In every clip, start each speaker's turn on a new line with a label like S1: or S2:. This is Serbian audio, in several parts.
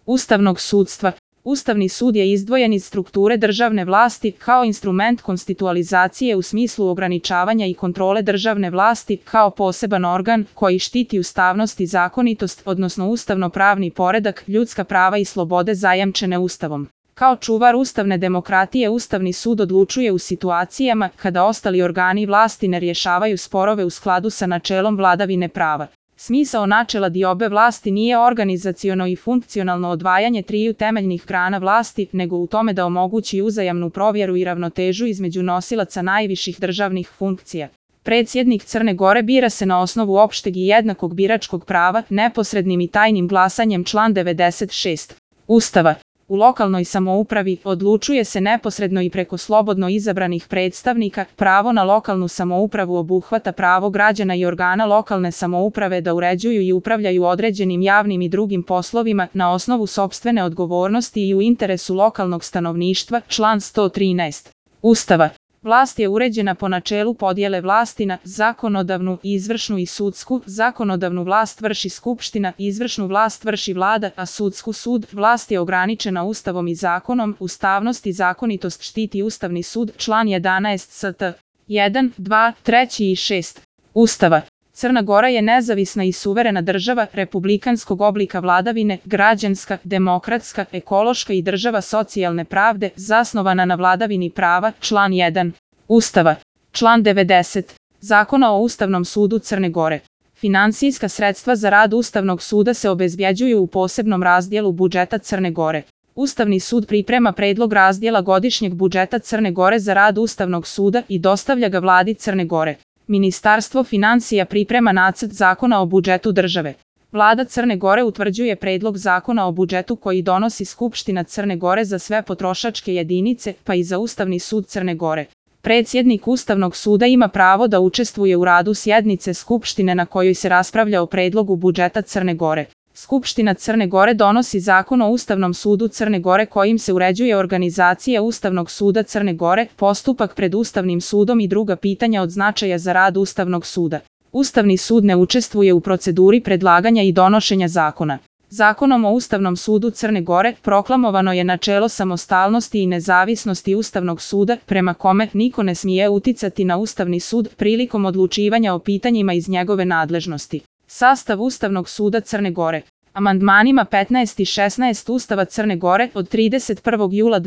S1: ustavnog sudstva. Ustavni sud je izdvojen iz strukture državne vlasti kao instrument konstitualizacije u smislu ograničavanja i kontrole državne vlasti kao poseban organ koji štiti ustavnost i zakonitost, odnosno ustavno-pravni poredak, ljudska prava i slobode zajamčene Ustavom. Kao čuvar ustavne demokratije, Ustavni sud odlučuje u situacijama kada ostali organi vlasti ne rješavaju sporove u skladu sa načelom vladavine prava. Smisao načela diobe vlasti nije organizaciono i funkcionalno odvajanje triju temeljnih grana vlasti, nego u tome da omogući uzajamnu provjeru i ravnotežu između nosilaca najviših državnih funkcija. Predsjednik Crne Gore bira se na osnovu opšteg i jednakog biračkog prava, neposrednim i tajnim glasanjem, član 96. Ustava. U lokalnoj samoupravi odlučuje se neposredno i preko slobodno izabranih predstavnika. Pravo na lokalnu samoupravu obuhvata pravo građana i organa lokalne samouprave da uređuju i upravljaju određenim javnim i drugim poslovima na osnovu sopstvene odgovornosti i u interesu lokalnog stanovništva, član 113. Ustava. Vlast je uređena po načelu podjele vlasti na zakonodavnu, izvršnu i sudsku. Zakonodavnu vlast vrši Skupština, izvršnu vlast vrši Vlada, a sudsku sud. Vlast je ograničena Ustavom i zakonom. Ustavnost i zakonitost štiti Ustavni sud, član 11 st. 1, 2, 3 i 6. Ustava. Crna Gora je nezavisna i suverena država, republikanskog oblika vladavine, građanska, demokratska, ekološka i država socijalne pravde, zasnovana na vladavini prava, član 1. Ustava. Član 90. Zakona o Ustavnom sudu Crne Gore. Finansijska sredstva za rad Ustavnog suda se obezbjeđuju u posebnom razdjelu budžeta Crne Gore. Ustavni sud priprema predlog razdjela godišnjeg budžeta Crne Gore za rad Ustavnog suda i dostavlja ga Vladi Crne Gore. Ministarstvo finansija priprema nacrt zakona o budžetu države. Vlada Crne Gore utvrđuje predlog zakona o budžetu koji donosi Skupština Crne Gore za sve potrošačke jedinice, pa i za Ustavni sud Crne Gore. Predsjednik Ustavnog suda ima pravo da učestvuje u radu sjednice Skupštine na kojoj se raspravlja o predlogu budžeta Crne Gore. Skupština Crne Gore donosi zakon o Ustavnom sudu Crne Gore kojim se uređuje organizacija Ustavnog suda Crne Gore, postupak pred Ustavnim sudom i druga pitanja od značaja za rad Ustavnog suda. Ustavni sud ne učestvuje u proceduri predlaganja i donošenja zakona. Zakonom o Ustavnom sudu Crne Gore proklamovano je načelo samostalnosti i nezavisnosti Ustavnog suda, prema kome niko ne smije uticati na Ustavni sud prilikom odlučivanja o pitanjima iz njegove nadležnosti. Sastav Ustavnog suda Crne Gore. Amandmanima 15 i 16 Ustava Crne Gore od 31. jula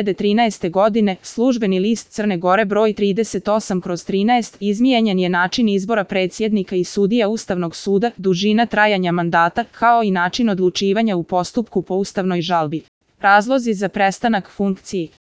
S1: 2013. godine, Službeni list Crne Gore broj 38/13, izmijenjen je način izbora predsjednika i sudija Ustavnog suda, dužina trajanja mandata, kao i način odlučivanja u postupku po ustavnoj žalbi. Razlozi za prestanak funkciji.